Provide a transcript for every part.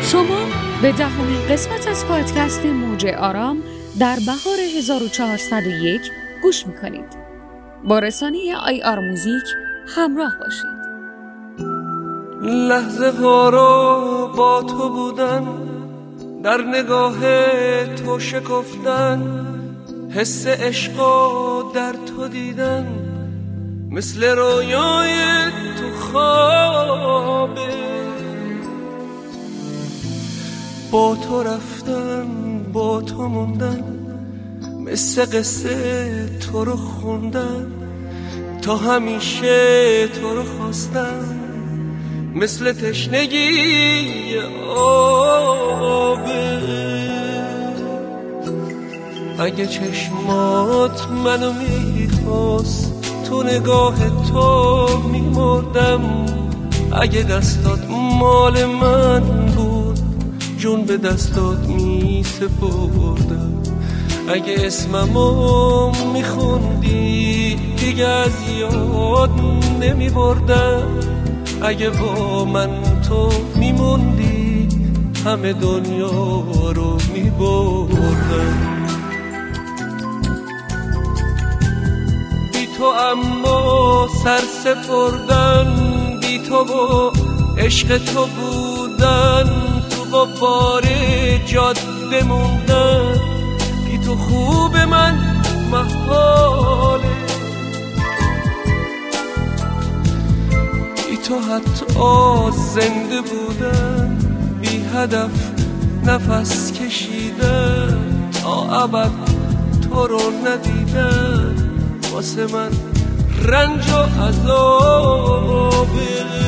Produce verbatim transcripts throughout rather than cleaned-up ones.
شما به دهمین قسمت از پادکست موج آرام در بهار هزار و چهارصد و یک گوش میکنید. با رسانه آی آر موزیک همراه باشید. لحظه ها رو با تو بودن، در نگاه تو شکفتن، حس عشقا در تو دیدن، مثل رویای تو خوابه. با تو رفتن، با تو موندن، مثل قصه تو رو خوندن، تا همیشه تو رو خواستن، مثل تشنگی آبه. اگه چشمات منو میخواست، تو نگاه تو میمردم. اگه دستات مال من بود، جون به دستات میسپردم. اگه اسممو میخوندی، دیگه از یاد نمیبردم. اگه با من تو میموندی، همه دنیا رو میبردم. بی تو اما سر سپردن، بی تو و عشق تو بودن، تو با بار جاده موندن. بی تو خوب من محاله، بی تو حتی زنده بودن، بی هدف نفس کشیدن، تا ابد تو رو ندیدن. واسه من رنج و عذابه.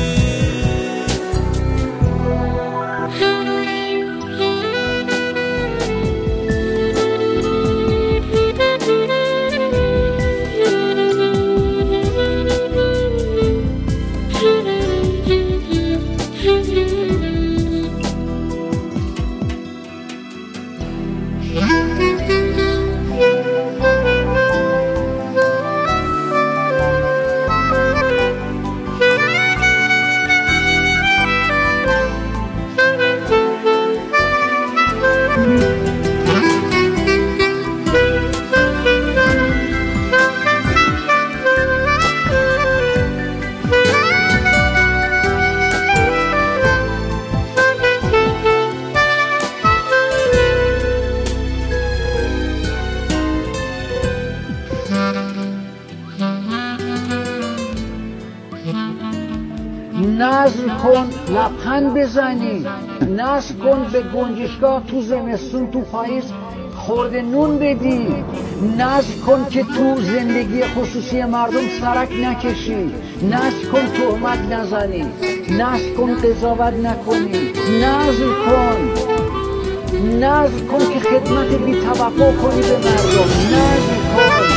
نظر کن لبخند بزنی، نظر کن به گنجشگاه تو زمستون تو پاییز خورده نون بدی، نظر کن که تو زندگی خصوصی مردم سرک نکشی، نظر کن تهمت نزنی، نظر کن قضاوت نکنی، نظر کن نظر کن که خدمت بی توقع کنی به مردم، نظر کن.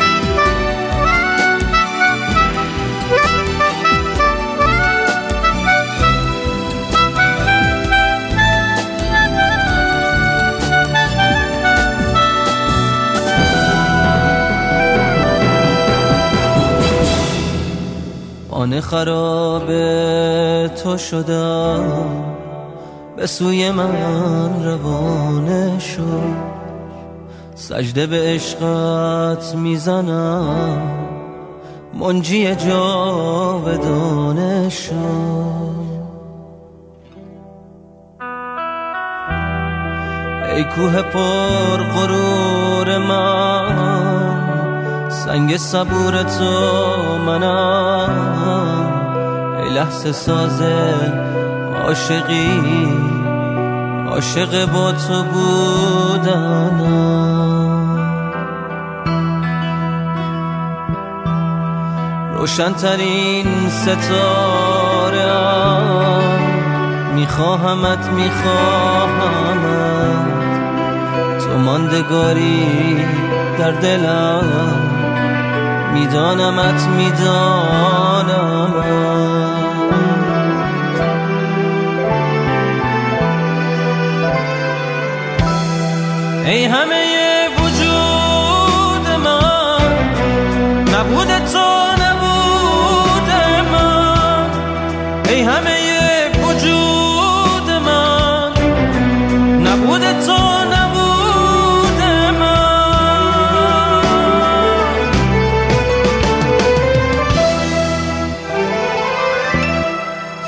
خانه خراب تو شدم، به سوی من روانه شد. سجده به عشقت میزنم، منجی جاودانه شد. ای کوه پر غرور من، سنگ صبور تو منم. ای لحظه ساز عاشقی، عاشق با تو بودنم. روشن‌ترین ستاره‌ام، میخواهمت میخواهمت. تو ماندگاری در دلم، میدانمت میدانمت. ای همه وجود من، نبود تو نبود من. ای همه وجود من،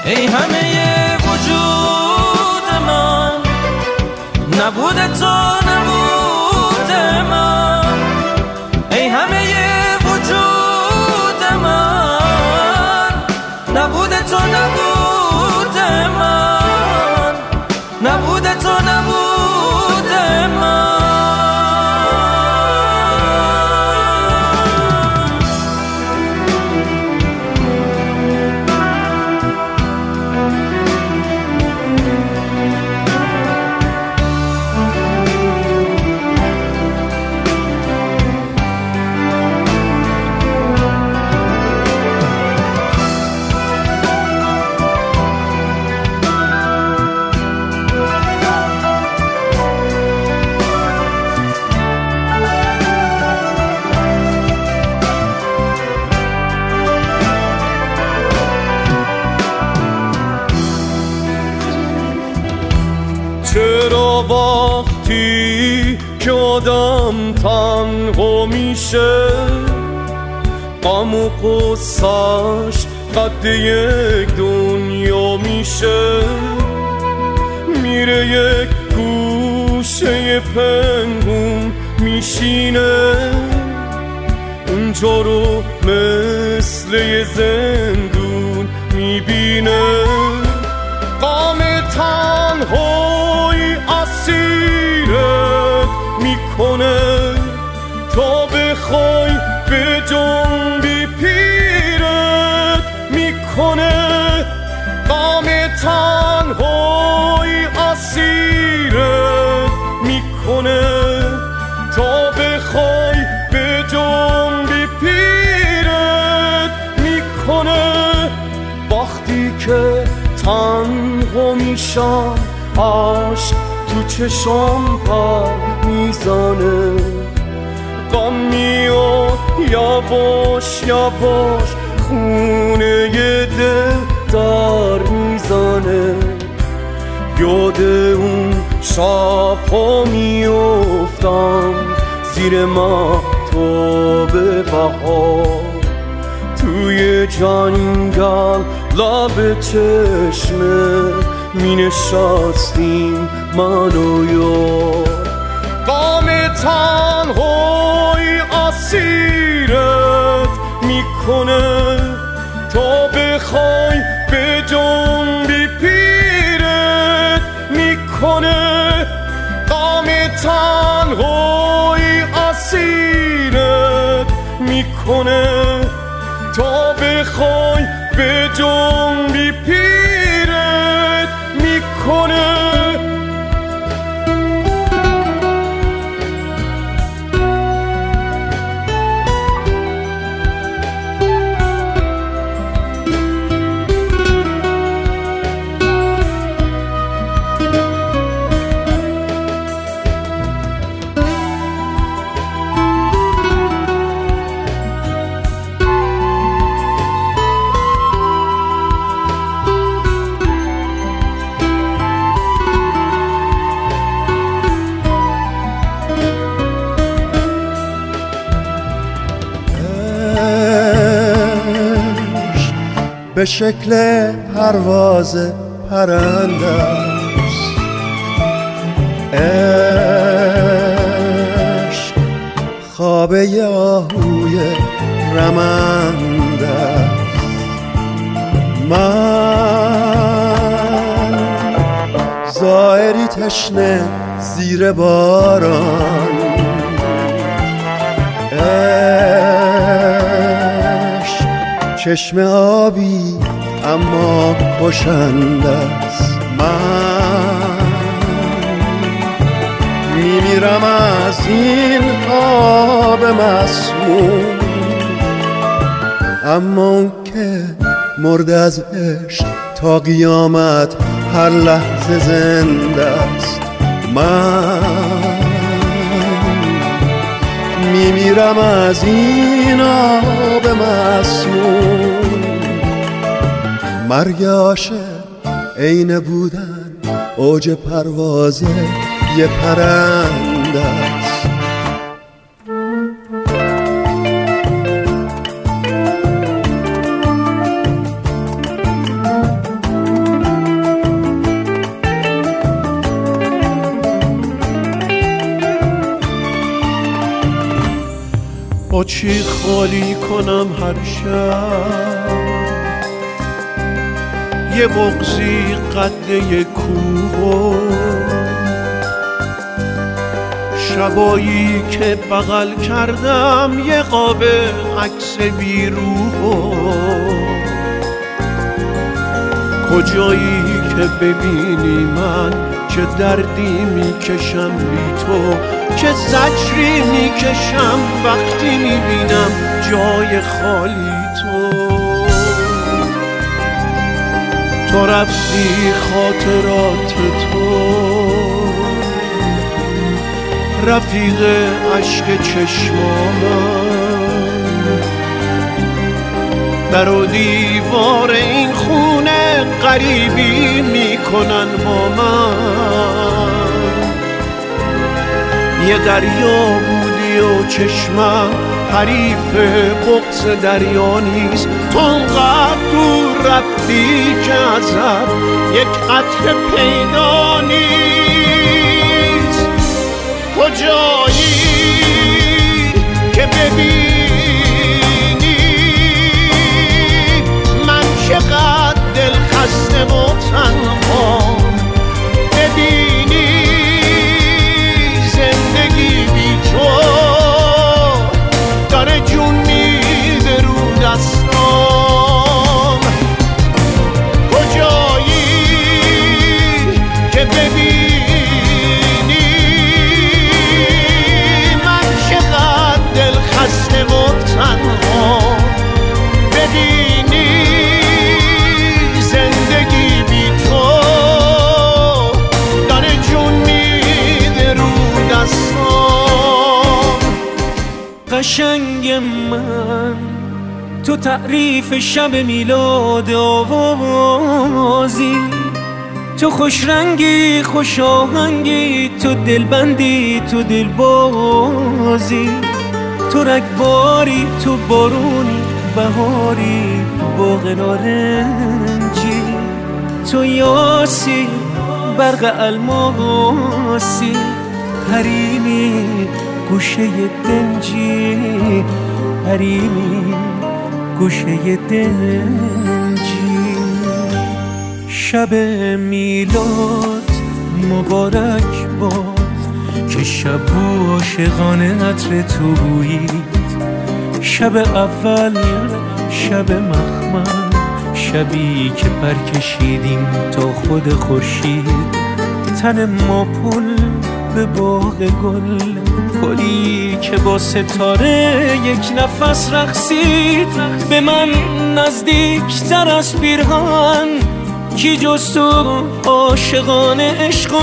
ای همه وجود من، نبود تو نبود من. ای همه وجود من، نبود تو نبود من، نبود تو نبود من. چرا وقتی که آدم تنها میشه غم و غصه‌اش قد یک دنیا میشه، میره یک گوشه پنهون میشینه، اونجا رو مثل یه زندون میبینه. غم تنهایی اسیرت میکنه تا بخوای به جنبی پیرت میکنه. غم تنهایی اسیرت میکنه تا بخوای به جنبی پیرت میکنه. وقتی که تنها میشم عشق تو چشم پر میزنه، غم میاد یواش یواش خونه ی دل در میزنه. یاد اون شب‌ها میافتم زیر مهتاب بهار، توی جنگل لب چشمه می نشستیم من و یار. غم تنهایی اسیرت میکنه تا بخوای به جنبی پیرت میکنه. غم تنهایی اسیرت میکنه تا بخوای به جنبی پیرت میکنه. به شکل پرواز پرنده است، عشق خواب آهوی رمنده است. من زائری تشنه زیر باران، چشم آبی اما کشنده است. من میمیرم از این آب مسموم، اما اون که مرد از عشق تا قیامت هر لحظه زنده است. من میمیرم از این آب مسموم. مرگ عاشق عین بودن اوج پرواز یه پرنده است. با چی خالی کنم هر شب یه بغضی قده کوه، شبایی که بغل کردم یه قاب عکس بیروح، کجایی که ببینی من چه دردی میکشم بی تو، چه زجری میکشم وقتی میبینم جای خالی تو. تو رفتی خاطرات تو رفیق عشق چشمانم، در و دیوار این خونه غریبی میکنن با من. یه دریا بودی و چشمم حریف بغض دریا نیست، تو انقدر دور رفتی که ازت یک قطره پیدا نیست. کجایی که ببینی من چقدر دل خسته و تنها، ببینی زندگی بی تو داره جون میده رو دستام. کجایی که ببینی من چقدر دل خسته و تنها، ببینی زندگی بی تو داره جون میده رو دستام. قشنگ من تو تعریف شب میلاد آوازی، تو خوش رنگی خوش آهنگی، تو دلبندی تو دلبازی، تو رگباری تو بارونی بهاری باغ نارنجی، تو یاسی برق الماسی، حریمی گوشه دنجی، حریمی گوشه دنجی. شب میلاد مبارک باد که شب عاشقانه عطر تو بویید، شب اول شب مخمل، شبی که پر کشیدیم تا خود خورشید، تن ما پل به باغ گل، گلی که با ستاره یک نفس رقصید. به من نزدیکتر از پیرهن کی جز تو عاشقانه عشقو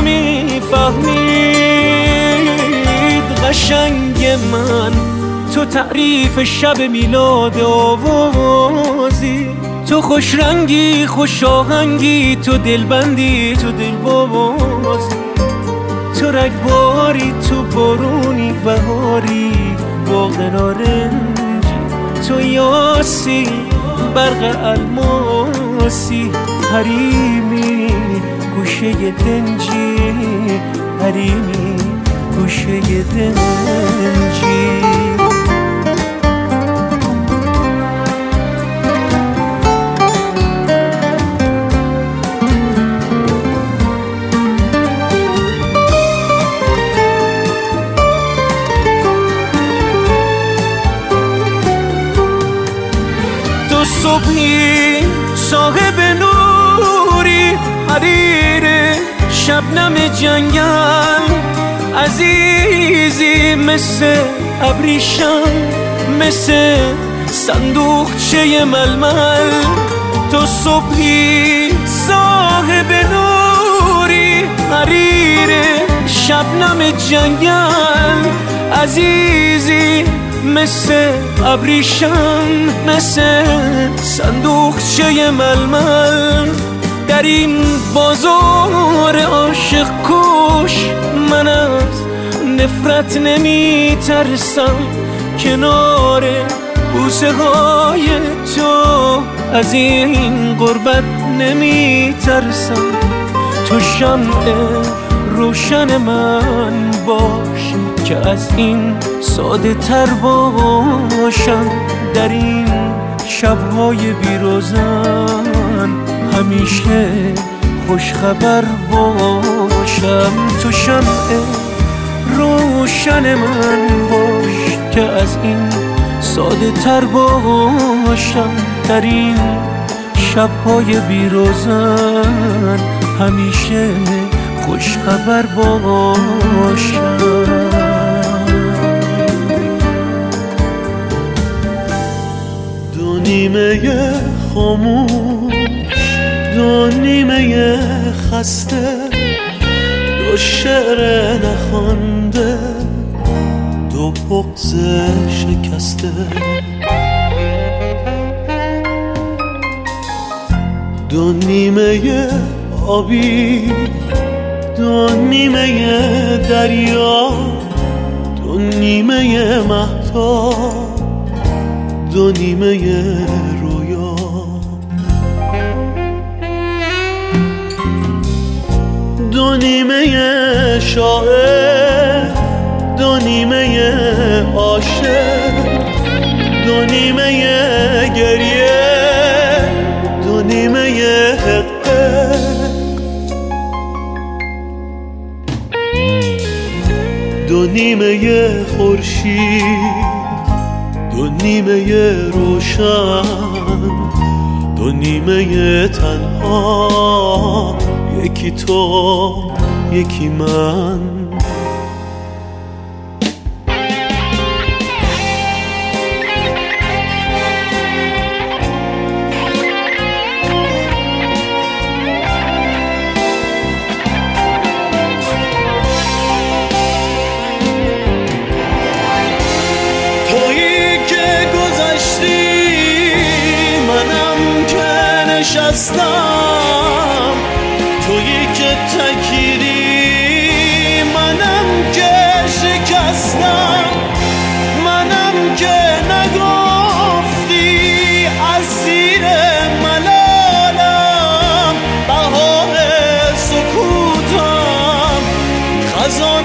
میفهمید. قشنگ من تو تعریف شب میلاد آوازی، تو خوش رنگی خوش آهنگی، تو دلبندی تو دلبازی، تو رگباری تو بارونی بهاری باغ نارنجی، تو یاسی برق الماسی، حریمی گوشه دنجی، حریمی گوشه دنجی. صبحی صاحب نوری، حریر شبنم جنگل، عزیزی مثل ابریشم، مثل صندوقچه ململ. تو صبحی صاحب نوری، حریر شبنم جنگل، عزیزی مثل ابریشم، مثل صندوقچه ململ. در این بازار عاشق کش من از نفرت نمی ترسم، کنار بوسه های تو از این غربت نمی ترسم. تو شمع روشن من باشی، که از این ساده تر باشم در این شبهای بیروزن، همیشه خوش خبر باشم. تو شمع روشن من باش که از این ساده تر باشم در این شبهای بیروزن، همیشه خوش خبر باشم. دو نیمه خاموش، دو نیمه خسته، دو شعر نخوانده، دو بغض شکسته. دو نیمه آبی، دو نیمه دریا، دو نیمه مهتاب، دو نیمه رویا. دو نیمه شاعر، دو نیمه عاشق، دو نیمه گریه، دو نیمه حقه. دو نیمه خورشید، دو نیمه روشن، دو نیمه تنها، یکی تو یکی من. نشستم، تویی که تکیدی، منم که شکستم، منم که نگفتی از زیر ملالم، بهار سکوتم، خزان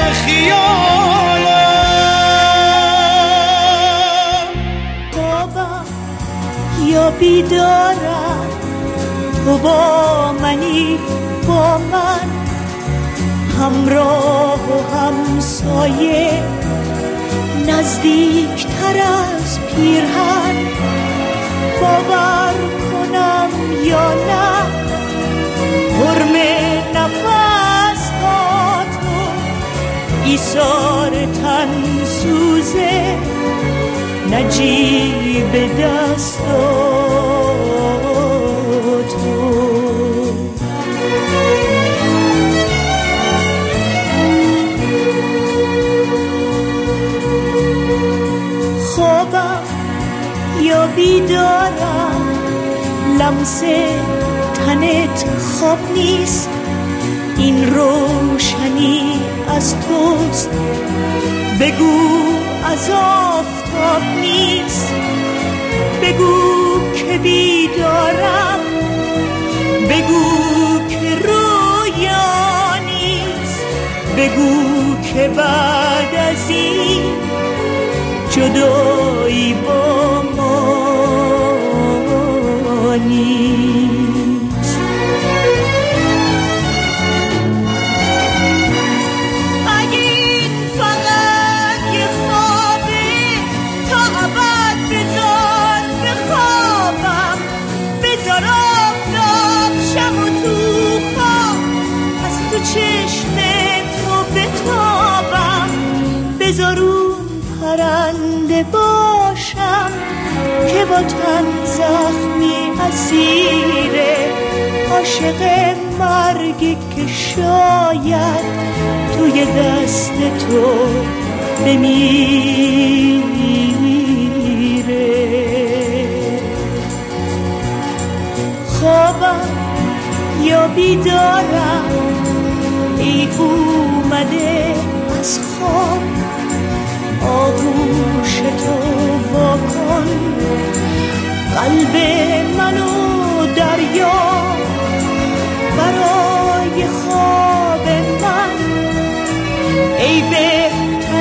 خیالم. خوابم یا بیدارم، تو با منی با من، همراه و همسایه، نزدیک تر از پیرهن. باور کنم یا نه، حرم نفس ها تو، ایثار تن سوزه، نجیب دستات تو. خوابم یا بیدارم، لمس تنت خواب نیست، این روشنی از توست. بگو از آفتاب نیست، بگو که بیدارم، بگو که رویا نیست، بگو که بعد از این جدایی با ما نیست. اگه این فقط یه خوابه، تا ابد بذار بخوابم، بذار آفتاب شب و تو خواب، از تو چشم تو بتابم، بذار اون پرنده باشم که با تن زخمی اسیره، عاشق مرگی که شاید توی دست تو بمیره. خوابم یا بیدارم، ای اومده از خواب، آغوش تو واکن، قلب منو دریا، برای خواب من ای بهتر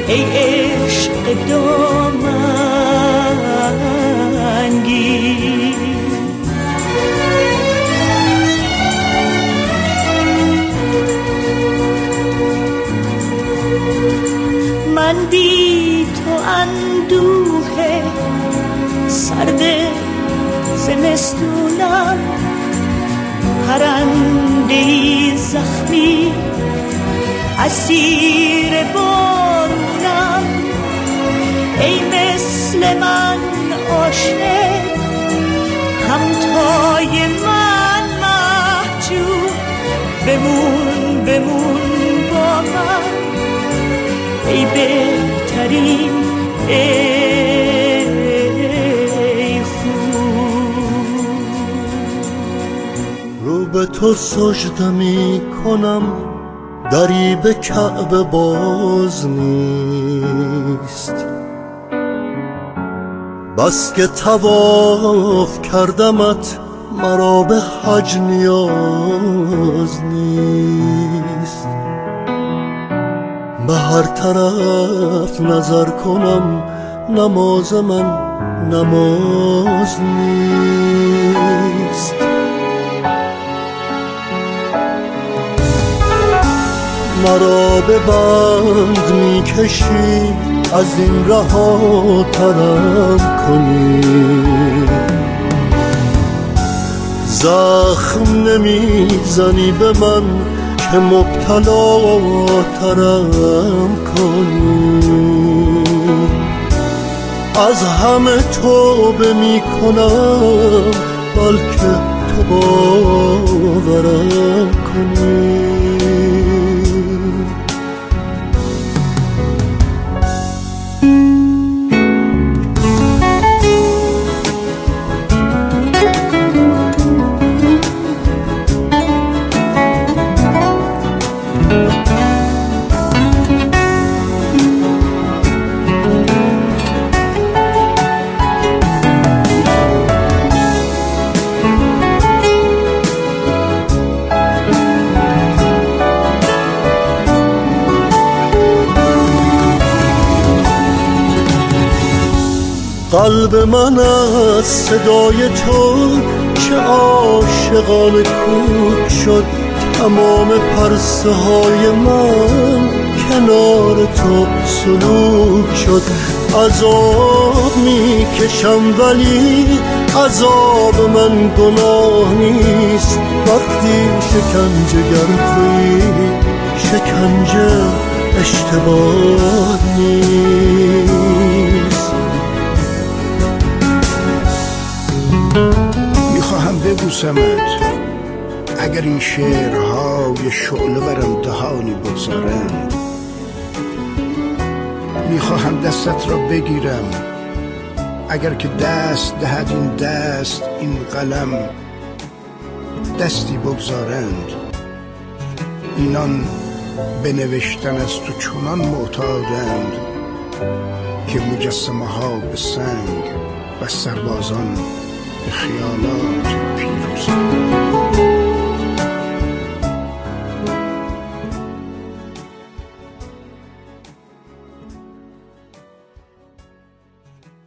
ای عشق دامنگیر. من بی تو اندوه سرد زمستونم، پرنده‌ای زخمی اسیر بارونم. ای مثل من عاشق همتای من محجوب، بمون بمون با من ای بهترین ای خوب. رو به تو سجده می کنم، دری به کعبه باز نیست. بس که طواف کردمت مرا به حج نیاز نیست. به هر طرف نظر کنم نماز من نماز نیست. مرا به بند می کشی از این رها ترم کنی، زخم نمی زنی به من که مبتلا ترم کنی. از همه توبه می کنم بلکه تو باورم کنی. قلب من از صدای تو چه عاشقانه کوک شد. تمام پرسه های من کنار تو سلوک شد. عذاب می کشم ولی عذاب من گناه نیست. وقتی شکنجه گرفتی شکنجه اشتباه نیست. میخواهم ببوسمت اگر این شعرها یه شعله بر امتحانی بگذارند. میخواهم دستت را بگیرم اگر که دست دهد این دست این قلم دستی بگذارند. اینان به نوشتن از تو چنان معتادند که مجسمه ها به سنگ و سربازان به خیالات پیروزند.